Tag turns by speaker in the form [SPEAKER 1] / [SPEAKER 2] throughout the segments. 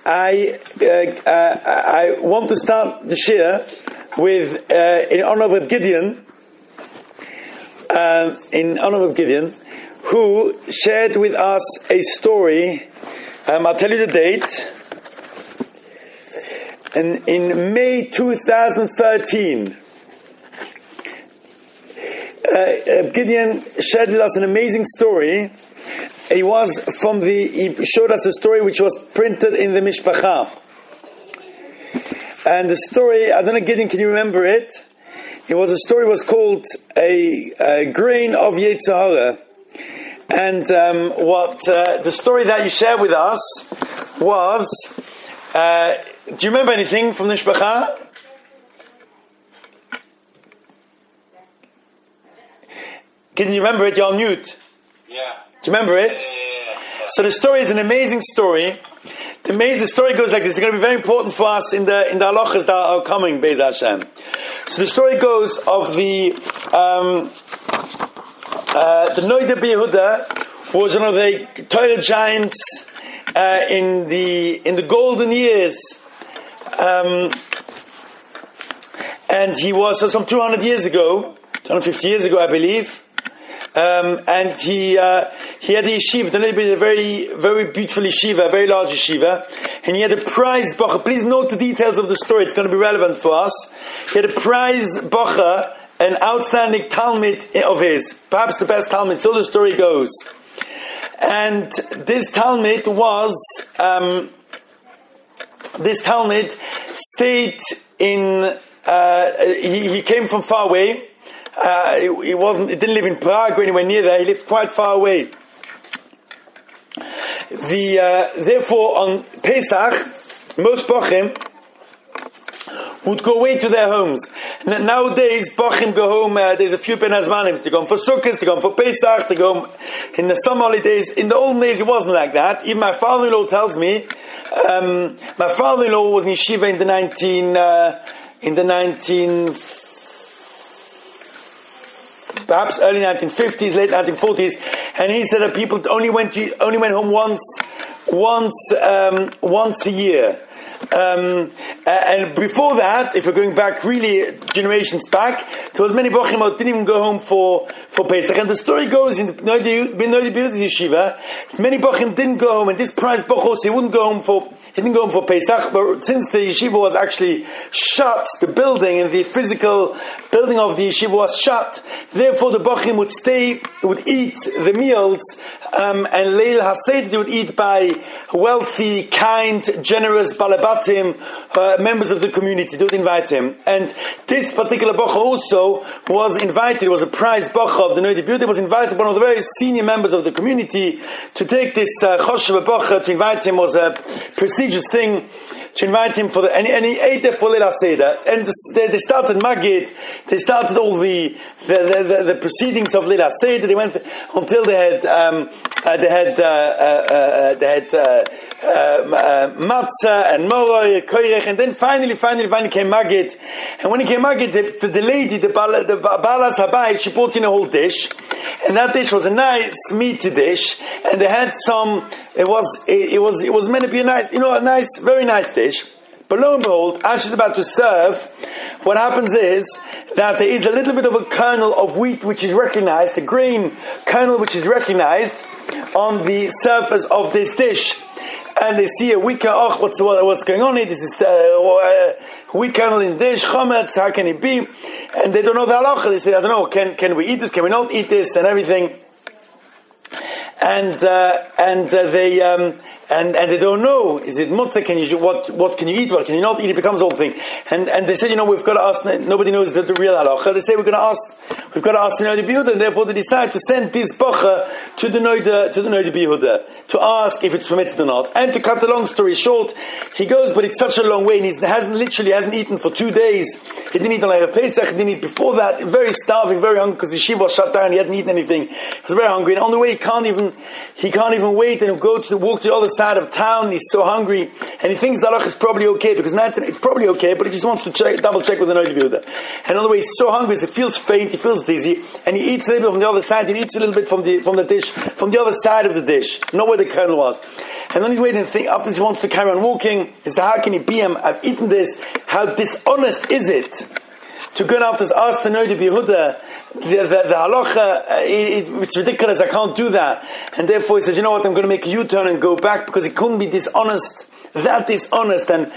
[SPEAKER 1] I want to start the shir with in honor of Gideon. In honor of Gideon, who shared with us a story. I'll tell you the date. And in May 2013, Gideon shared with us an amazing story. He showed us a story which was printed in the Mishpacha. And the story, I don't know, Gideon, can you remember it? The story was called a grain of Yetzer Hara. And the story that you shared with us was, do you remember anything from the Mishpacha? Can you remember it? You're on mute.
[SPEAKER 2] Yeah.
[SPEAKER 1] Do you remember it?
[SPEAKER 2] Yeah.
[SPEAKER 1] So the story is an amazing story. The story goes like this. It's going to be very important for us in the halachas that are coming, Be'ez Hashem. So the story goes of the Noida B'Yehuda was one of the Torah giants in the golden years. And he was some 200 years ago, 250 years ago, I believe. And he had a yeshiva. The Noida is a very, very beautiful yeshiva, a very large yeshiva. And he had a prize bacha. Please note the details of the story. It's going to be relevant for us. He had a prize bacha, an outstanding talmid of his, perhaps the best talmid. So the story goes. And this talmid stayed in. He came from far away. He didn't live in Prague or anywhere near there. He lived quite far away. Therefore, on Pesach, most Bochim would go away to their homes. Nowadays, Bochim go home. There's a few Ben Hazmanim. They go home for Sukkot, they go home for Pesach, they go home in the summer holidays. In the olden days, it wasn't like that. Even my father-in-law tells me. My father-in-law was in yeshiva in the 19. Perhaps early 1950s, late 1940s, and he said that people only went home once a year. And before that, if we're going back really generations back, there was many bochim who didn't even go home for Pesach. And the story goes in the Noida B'Yehuda's yeshiva, many bochim didn't go home, and this prize bochos, he didn't go home for Pesach, but since the yeshiva was actually shut, the building and the physical building of the yeshiva was shut, therefore the bochim would eat the meals, and Leil HaSeder they would eat by wealthy, kind, generous balabatim, members of the community. They would invite him. And this particular bocha also was invited. It was a prize bocha of the Noida B'Yehuda. It was invited one of the very senior members of the community to take this choshev bocha. To invite him was a prestigious thing. To invite him for and he ate there for Leil HaSeder. And they started Magid. They started all the proceedings of Leil HaSeder. They went until they had matzah and moroi, koirech, and then finally came Magid. And when it came Magid, the lady, the balas habayis, she brought in a whole dish, and that dish was a nice meaty dish, and they had some. It was meant to be a nice, very nice dish. But lo and behold, as she's about to serve, what happens is that there is a little bit of a kernel of wheat which is recognized, a grain kernel which is recognized on the surface of this dish. And they see a wheat kernel, what's going on here? This is wheat kernel in the dish, chometz, how can it be? And they don't know the halacha. They say, I don't know, can we eat this, can we not eat this, and everything. And they don't know. Is it mutter? What can you eat? What can you not eat? It becomes a whole thing. And they said, we've got to ask. Nobody knows the real halacha. They say we've got to ask the Noida B'Yehuda, and therefore they decide to send this bacha to the Noida B'Yehuda to ask if it's permitted or not. And to cut the long story short, he goes, but it's such a long way, and he hasn't eaten for 2 days. He didn't eat on Erev Pesach. He didn't eat before that. Very starving, very hungry, because the yeshiva was shut down. He hadn't eaten anything. He was very hungry, and on the way he can't even wait and walk to the other side outside of town, and he's so hungry, and he thinks the halacha is probably okay, because now it's probably okay, but he just wants to double check with the Noda B'Yehuda. And on the way, he's so hungry, so he feels faint, he feels dizzy, and he eats a little bit from the other side, he eats a little bit from the dish, from the other side of the dish, not where the kernel was. And then he's waiting and think, after he wants to carry on walking, he says, how can he be him? I've eaten this. How dishonest is it to go after this, ask the Noda B'Yehuda, the halacha, it's ridiculous, I can't do that. And therefore he says, you know what, I'm going to make a U-turn and go back, because he couldn't be dishonest, that dishonest, and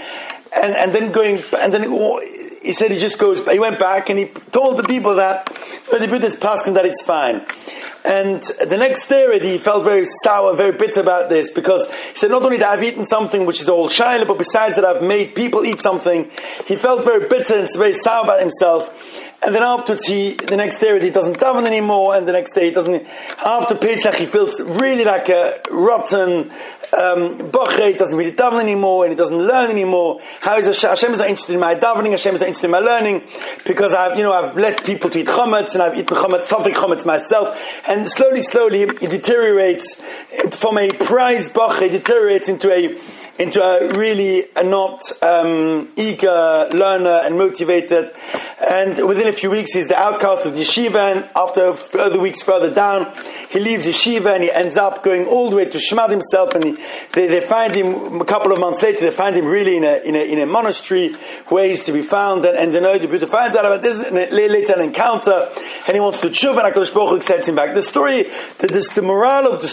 [SPEAKER 1] then he said he went back and he told the people that the Buddhist paskin that it's fine. And the next day already he felt very sour, very bitter about this, because he said, not only that I've eaten something which is all shayla, but besides that I've made people eat something. He felt very bitter and very sour about himself. And then afterwards, the next day he doesn't daven anymore, and the next day he doesn't. After Pesach, he feels really like a rotten bocher. He doesn't really daven anymore, and he doesn't learn anymore. How is Hashem is not interested in my davening? Hashem is not interested in my learning, because I've let people to eat chametz, and I've eaten chametz, something chametz myself, and slowly, it deteriorates from a prized bocher. It deteriorates into a really not eager learner and motivated, and within a few weeks he's the outcast of yeshiva, and after further weeks further down he leaves yeshiva and he ends up going all the way to Shmad himself, and they find him a couple of months later. They find him really in a monastery where he's to be found, and the Noda B'Yehuda finds out about this, and later an encounter, and he wants to tshuva, and HaKadosh Baruch Hu sends him back. The moral of the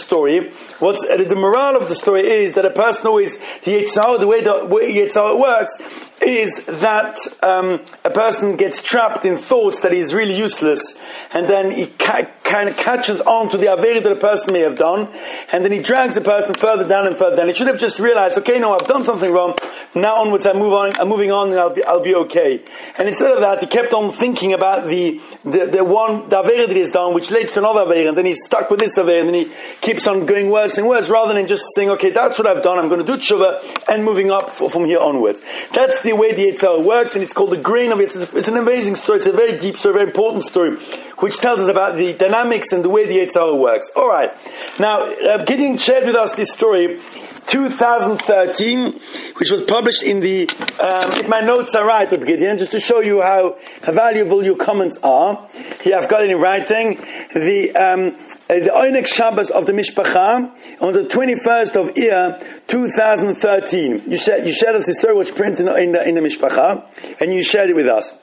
[SPEAKER 1] story is that a person always, the way Yetzirah works is that a person gets trapped in thoughts that he's really useless, and then he kind of catches on to the avera that a person may have done, and then he drags the person further down and further down. He should have just realized, okay, no, I've done something wrong. Now onwards, I'm moving on, and I'll be okay. And instead of that, he kept on thinking about the avera that he's done, which leads to another avera, and then he's stuck with this avera, and then he keeps on going worse and worse, rather than just saying, okay, that's what I've done, I'm going to do tshuva, and moving up from here onwards. That's the way the Yetzirah works, and it's called the grain of it. It's an amazing story. It's a very deep story, very important story, which tells us about the dynamics and the way the Yetzirah works. All right. Now, Gideon shared with us this story, 2013, which was published in the, if my notes are right, but Gideon, just to show you how valuable your comments are. Here I've got it in writing. The Oinek Shabbos of the Mishpacha on the 21st of Iyar 2013. You shared us the story which printed in the Mishpacha, and you shared it with us.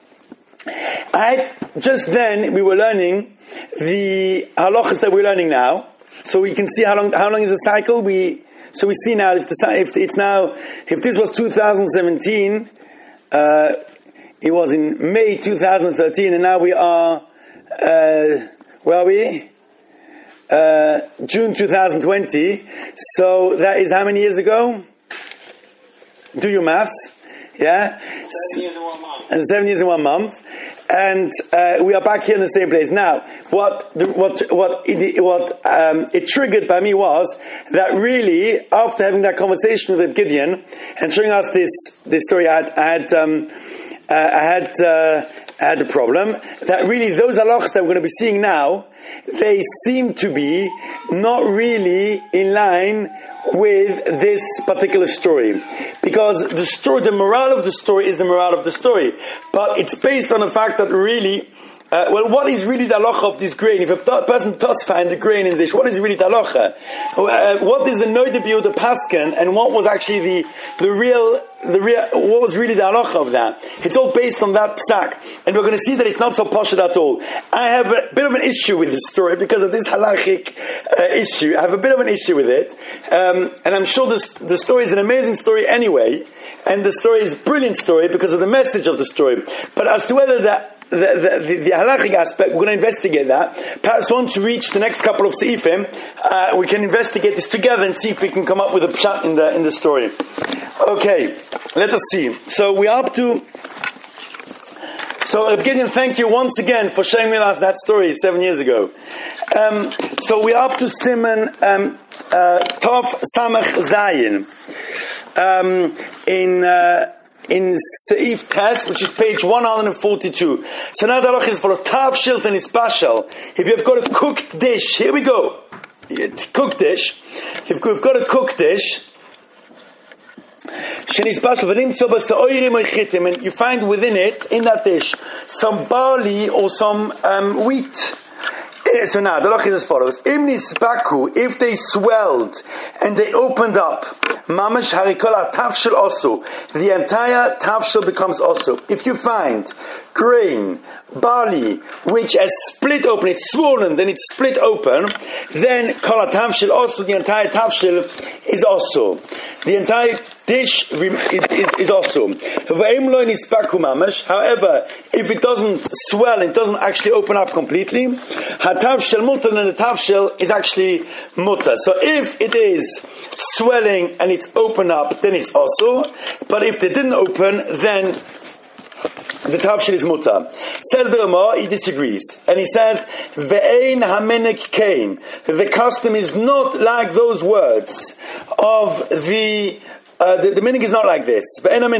[SPEAKER 1] Just then we were learning the halachas that we're learning now, so we can see how long is the cycle. So we see now if this was 2017, it was in May 2013, and now we are where are we? June 2020. So that is how many years ago? Do your maths. Yeah?
[SPEAKER 2] 7 years and 1 month.
[SPEAKER 1] And 7 years and 1 month. And we are back here in the same place. Now, what it triggered by me was that really, after having that conversation with Gideon and showing us this story, I had a problem that really those halachas that we're going to be seeing now, they seem to be not really in line with this particular story, because the morale of the story is the morale of the story, but it's based on the fact that really, what is really the halacha of this grain? If a person does find the grain in this, what is really the halacha? What is the Noda B'Yehuda paskin, and what was actually the real, what was really the halacha of that? It's all based on that psak, and we're going to see that it's not so posh at all. I have a bit of an issue with this story because of this halachic issue. I have a bit of an issue with it, and I'm sure the story is an amazing story anyway, and the story is a brilliant story because of the message of the story. But as to whether the halachic aspect, we're going to investigate that. Perhaps once we reach the next couple of seifim, we can investigate this together and see if we can come up with a pshat in the story. Okay, let us see. So we are up to. So Gideon, thank you once again for sharing with us that story 7 years ago. So we are up to Siman Tov Samach Zayin in Seif Tes, which is page 142. So now the halach is for a tav shilt and ispashal. If you've got a cooked dish, here we go. Cooked dish. If you've got a cooked dish, And you find within it, in that dish, some barley or some wheat. So now, the loch is as follows. If they swelled and they opened up, mamash harikola tafshil also, the entire tafshil becomes also. If you find grain, barley, which has split open, it's swollen, then it's split open, then kala tafshil also, the entire tafshil is also. The entire dish is also. However, if it doesn't swell, it doesn't actually open up completely, hatavshel mutter, then the tafshil is actually mutter. So if it is swelling and it's open up, then it's also. But if they didn't open, then the tafshil is mutter. Says the Rama, he disagrees. And he says, Ve'ein hamenek kain. The custom is not like those words of the meaning is not like this. He said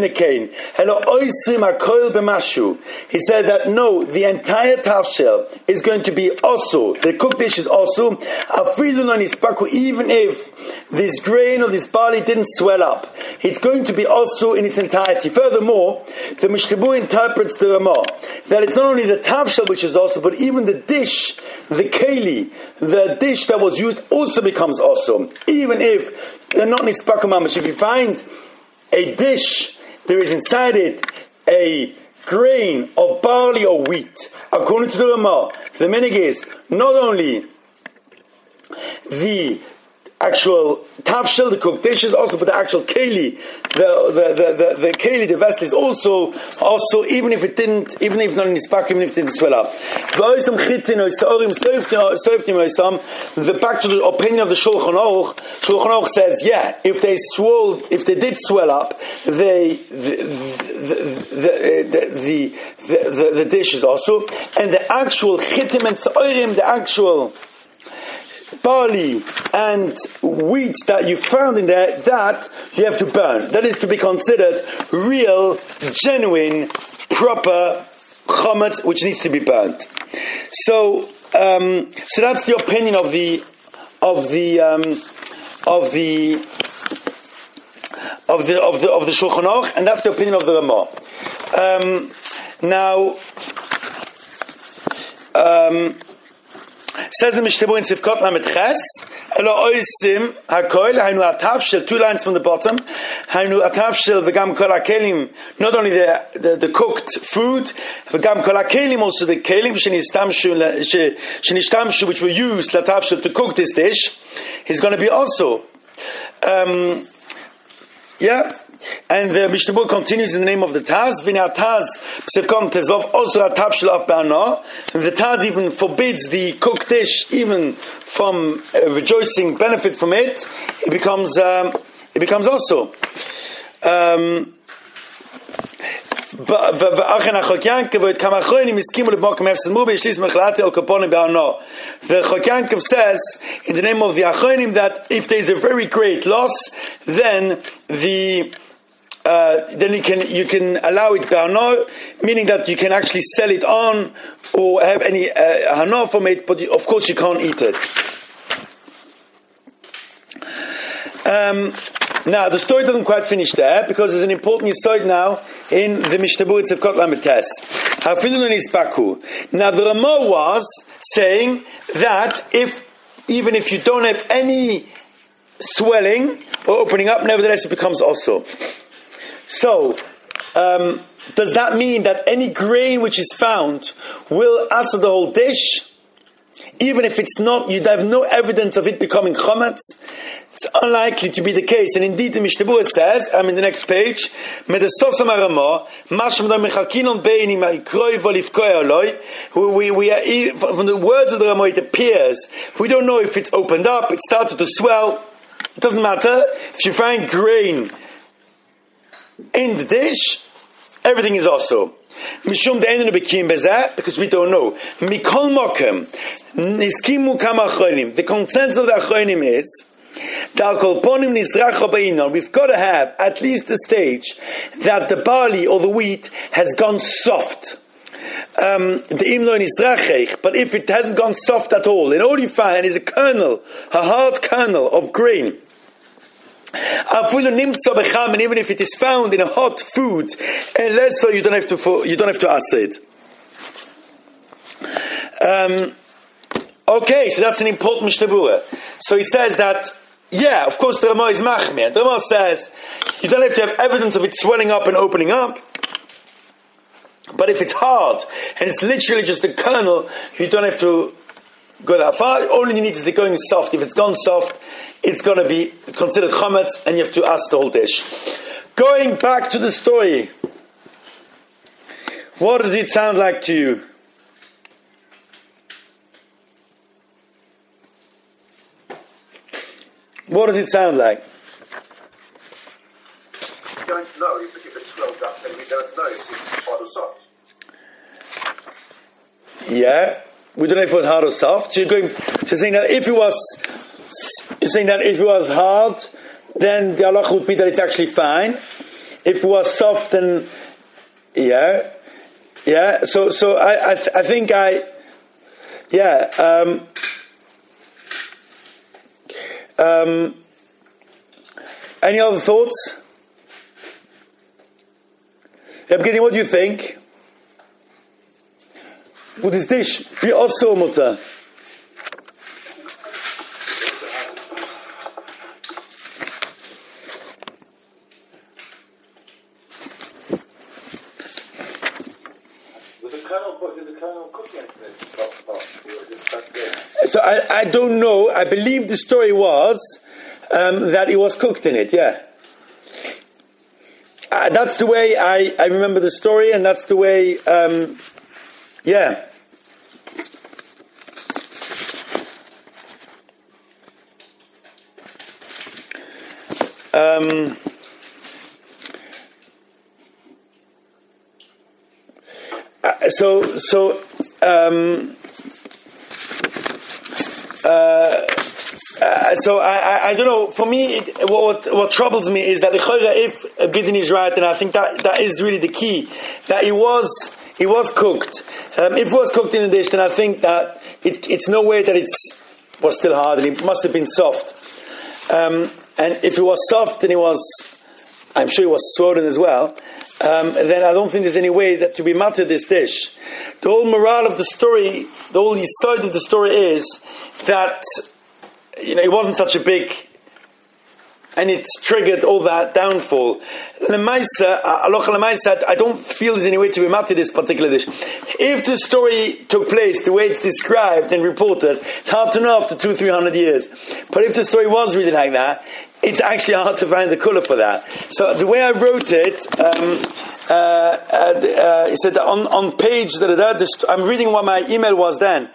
[SPEAKER 1] that no, the entire tafshil is going to be also, the cooked dish is also, even if this grain or this barley didn't swell up. It's going to be also in its entirety. Furthermore, the Mishtabu interprets the Ramah that it's not only the tafshil which is also, but even the dish, the keli, the dish that was used also becomes also. Even if they're not nispaku mamash. If you find a dish, there is inside it a grain of barley or wheat. According to the Ramah, the minig is not only the actual tafshil, the cooked dishes, also, but the actual keli, the keli, the vessel is also, even if not in nispak, even if it didn't swell up. The back to the opinion of the Shulchan Aruch says, yeah, if they did swell up, the dish is also, and the actual chitim and sa'orim, the actual barley and wheat that you found in there, that you have to burn. That is to be considered real, genuine, proper chametz, which needs to be burnt. So that's the opinion of the Shulchan Aruch, and that's the opinion of the Ramah. Says the Mishnah in Sivkot Lamed Ches, Elo oisim hakoil, hainu atavshel, 2 lines from the bottom, hainu atavshel v'gam kol hakelim, not only the cooked food, v'gam kol hakelim, also the kelim shenishtamshu, which were used latavshel to cook this dish, is going to be also. And the Mishnah continues in the name of the Taz. V'nei Taz p'sevkon tezvov osur atavshel af ba'ana. The Taz even forbids the cooked dish even from rejoicing benefit from it. It becomes also. The Chok Yankov says in the name of the Achronim that if there is a very great loss, then you can allow it ba'ano, meaning that you can actually sell it on or have any hana from it, but of course you can't eat it. Now, the story doesn't quite finish there, because there's an important yesod now in the Mishnah Berurah of Kot Lamed Tes. Now, the Ramah was saying that even if you don't have any swelling or opening up, nevertheless it becomes also. So, does that mean that any grain which is found will answer the whole dish? Even if it's not, you have no evidence of it becoming chometz? It's unlikely to be the case. And indeed, the Mishnah Berurah says, in the next page, from the words of the Ramah, it appears, we don't know if it's opened up, it started to swell. It doesn't matter. If you find grain in the dish, everything is also. Mishum de'enu bekim bezeh, because we don't know. Mikol mokem niskimu kama achronim. The consensus of the achronim is that we've got to have at least the stage that the barley or the wheat has gone soft. But if it hasn't gone soft at all, and all you find is a hard kernel of grain, And even if it is found in a hot food, and less so, you don't have to ask it. Okay, so that's an important Mishnah Berurah. So he says that, yeah, of course the Rama is machmir. The Rama says you don't have to have evidence of it swelling up and opening up. But if it's hard and it's literally just a kernel, you don't have to go that far. All you need is the going soft. If it's gone soft, it's going to be considered chametz, and you have to ask the whole dish. Going back to the story, what does it sound like to you? What does it sound like?
[SPEAKER 2] We don't know if it swells up, then we don't know if it's hard or soft.
[SPEAKER 1] Yeah, we don't know if it was hard or soft. So you're saying that if it was hard, then the halacha would be that it's actually fine. If it was soft, then yeah. So I think any other thoughts? Gideon, what do you think? Would this dish be also mutter?
[SPEAKER 2] Did the kernel cook anything?
[SPEAKER 1] So I don't know. I believe the story was that it was cooked in it. Yeah. That's the way I remember the story, and that's the way, yeah. So I don't know. For me, what troubles me is that if Gideon is right, and I think that is really the key, that it was cooked. If it was cooked in a dish, then I think that it's no way that it was still hard, and it must have been soft. And if it was soft, then I'm sure it was swollen as well. Then I don't think there's any way that to be matter this dish. The whole morale of the story, the whole side of the story is that it wasn't such a big, and it triggered all that downfall. Lemaisa, I don't feel there's any way to be matter this particular dish. If the story took place the way it's described and reported, it's hard to know after 200-300 years. But if the story was really like that, it's actually hard to find the colour for that. So the way I wrote it, he said that on page I'm reading what my email was then.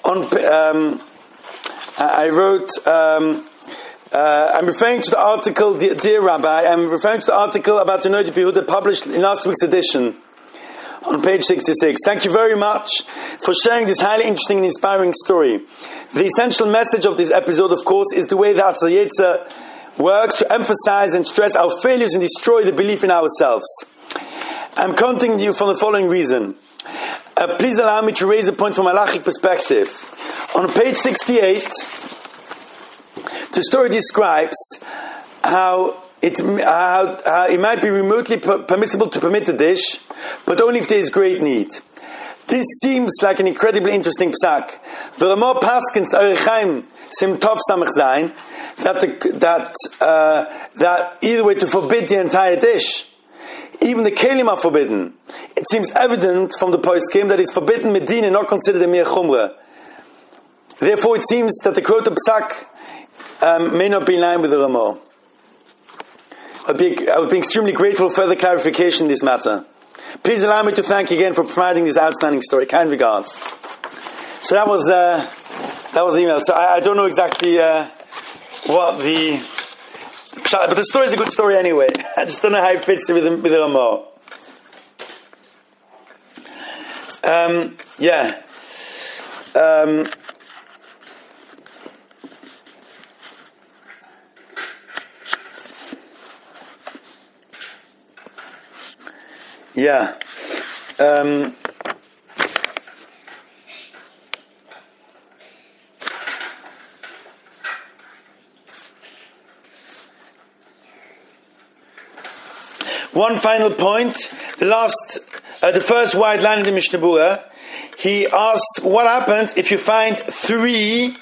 [SPEAKER 1] I wrote, I'm referring to the article, dear Rabbi, I'm referring to the article about the Noda B'Yehuda published in last week's edition on page 66. Thank you very much for sharing this highly interesting and inspiring story. The essential message of this episode, of course, is the way that Hatzalah Yetzer works to emphasize and stress our failures and destroy the belief in ourselves. I'm contacting you for the following reason. Please allow me to raise a point from a halachic perspective. On page 68, the story describes how it might be remotely permissible to permit a dish, but only if there is great need. This seems like an incredibly interesting psak. The Rama Paskins Erechaim Sim Tov Samach Zayin that either way to forbid the entire dish. Even the kelim are forbidden. It seems evident from the poskim that it's forbidden medina, not considered a mere chumrah. Therefore, it seems that the quote of psak may not be in line with the Rama. I would be extremely grateful for further clarification in this matter. Please allow me to thank you again for providing this outstanding story. Kind regards. So that was the email. So I don't know exactly what the... But the story is a good story anyway. I just don't know how it fits with the Rama. Yeah. Yeah. One final point. The first wide line in the Mishnah Berurah. He asked, what happens if you find 3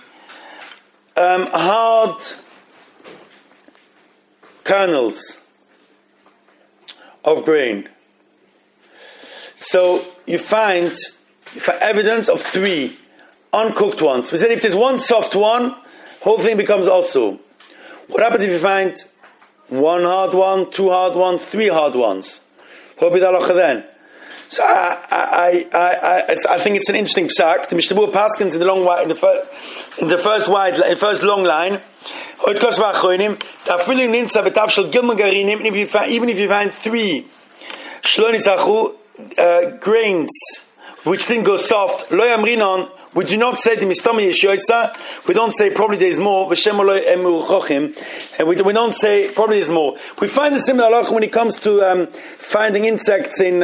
[SPEAKER 1] hard kernels of grain? So you find evidence of 3 uncooked ones. We said if there's one soft one, whole thing becomes also. What happens if you find 1 hard one, 2 hard ones, 3 hard ones? What will be the halacha then? So I think it's an interesting psak. The Mishnah Berurah paskins in the long in the first long line. Even if you find 3 grains which didn't go soft, lo yamrinon, we do not say the mistami yeshoisa. We don't say probably there's more. And we don't say probably there's more. We find a similar halacha when it comes to finding insects in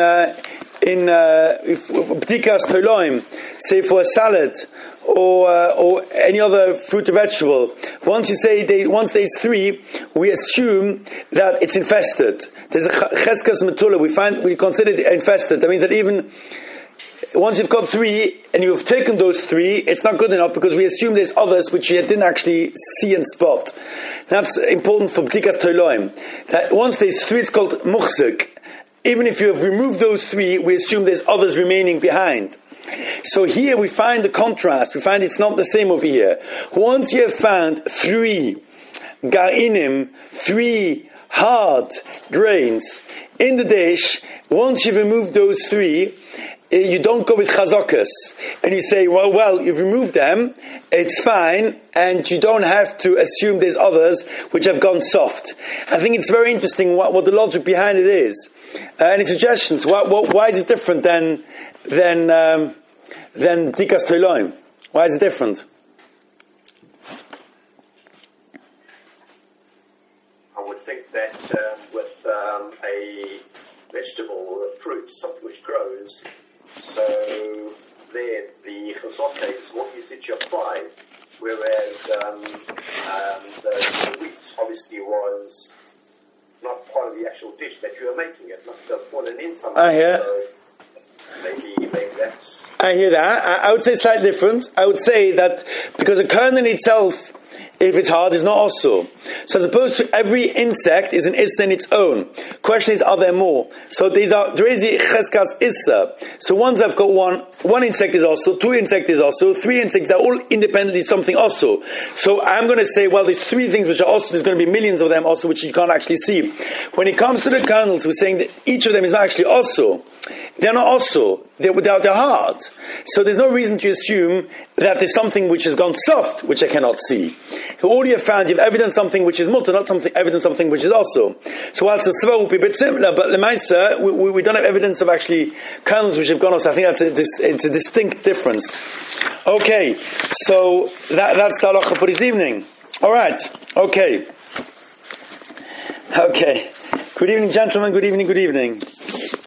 [SPEAKER 1] b'tikas toiloim, say for a salad or any other fruit or vegetable. Once there's 3, we assume that it's infested. There's a cheskas metula. We consider it infested. That means that even once you've got 3 and you've taken those 3, it's not good enough because we assume there's others which you didn't actually see and spot. That's important for b'tikas toiloim. That once there's 3, it's called muchzik. Even if you have removed those 3, we assume there's others remaining behind. So here we find the contrast. We find it's not the same over here. Once you have found 3 ga'inim, 3 hard grains in the dish, once you've removed those 3, you don't go with chazakas. And you say, well, you've removed them, it's fine, and you don't have to assume there's others which have gone soft. I think it's very interesting what the logic behind it is. Any suggestions? Why is it different than B'tikas Toiloim? Why is it different?
[SPEAKER 2] I would think that with a vegetable or a fruit, something which grows, so there the chazaka is what you said you apply, whereas the wheat obviously was not part of the actual dish that you were making. It must have fallen in somehow.
[SPEAKER 1] I hear.
[SPEAKER 2] So maybe that's...
[SPEAKER 1] I hear that. I would say slightly different. I would say that because a kernel itself, if it's hard, is not also. So as opposed to every insect is an issa in its own. Question is, are there more? So there is cheskas issa. So once I've got one insect is also, 2 insects is also, 3 insects are all independently something also. So I'm going to say, well, there's 3 things which are also, there's going to be millions of them also which you can't actually see. When it comes to the kernels, we're saying that each of them is not actually also. They're not also. They're hard. So there's no reason to assume that there's something which has gone soft, which I cannot see. All you have found, you've evidenced something which is mutter, not something which is also. So whilst the svara will be a bit similar, but lemaisa, we don't have evidence of actually kernels which have gone off. So I think it's a distinct difference. Okay, so that's the halacha for this evening. Alright, okay. Good evening, gentlemen, good evening.